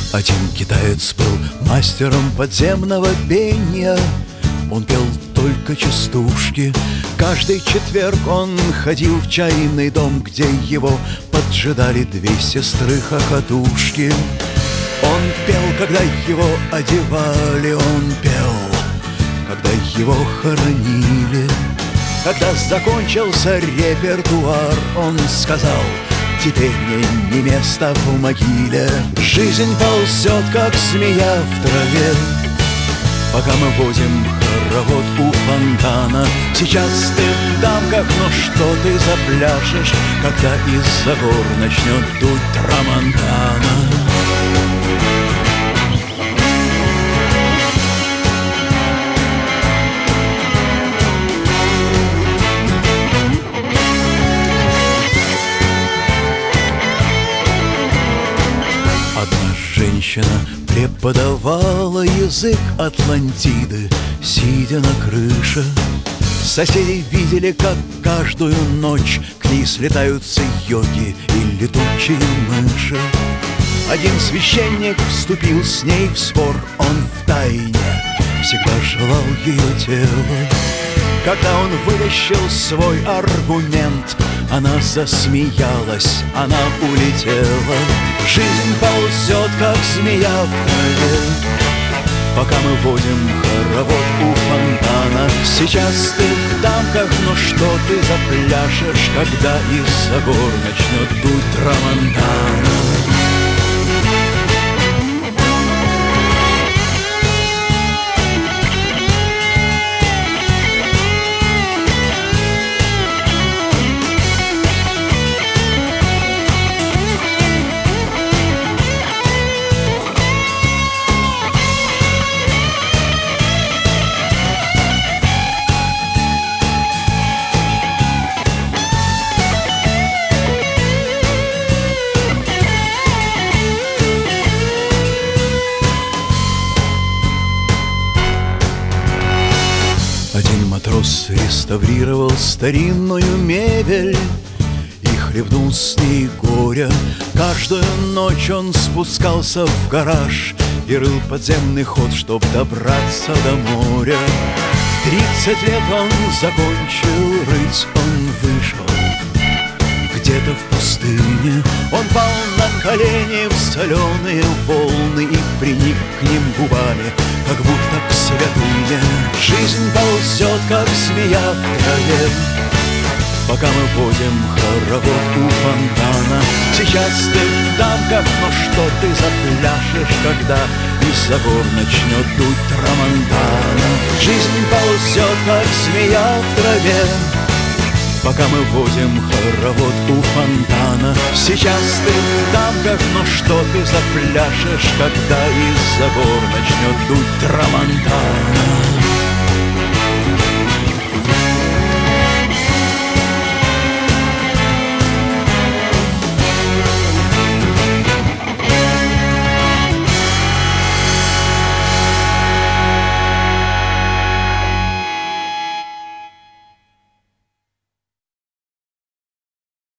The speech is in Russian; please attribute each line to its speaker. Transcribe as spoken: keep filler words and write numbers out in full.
Speaker 1: Один китаец был мастером подземного пения. Он пел только частушки. Каждый четверг он ходил в чайный дом, где его поджидали две сестры-хохотушки. Он пел, когда его одевали, он пел, когда его хоронили. Когда закончился репертуар, он сказал: теперь мне не место в могиле. Жизнь ползет, как змея в траве, пока мы водим хоровод у фонтана. Сейчас ты в дамках, но что ты запляшешь, когда из-за гор начнет дуть трамонтана? Женщина преподавала язык Атлантиды, сидя на крыше. Соседи видели, как каждую ночь к ней слетаются йоги и летучие мыши. Один священник вступил с ней в спор, он втайне всегда желал ее тело. Когда он вытащил свой аргумент, она засмеялась, она улетела. Жизнь ползет, как змея в траве, пока мы водим хоровод у фонтана. Сейчас ты в дамках, но что ты запляшешь, когда из-за гор начнет дуть трамонтана? Один матрос реставрировал старинную мебель и хлебнул с ней горя. Каждую ночь он спускался в гараж и рыл подземный ход, чтоб добраться до моря. Тридцать лет он закончил рыть, он вышел где-то в пустыне. Он пал на колени в соленые волны и приник к ним губами, как будто к святыне. Жизнь ползет, как змея в траве, пока мы водим хоровод у фонтана. Сейчас ты в дамках, но что ты запляшешь, когда из-за гор начнет дуть трамонтана? Жизнь ползет, как змея в траве, пока мы водим хоровод у фонтана. Сейчас ты в дамках, но что ты запляшешь, когда из-за гор начнет дуть трамонтана?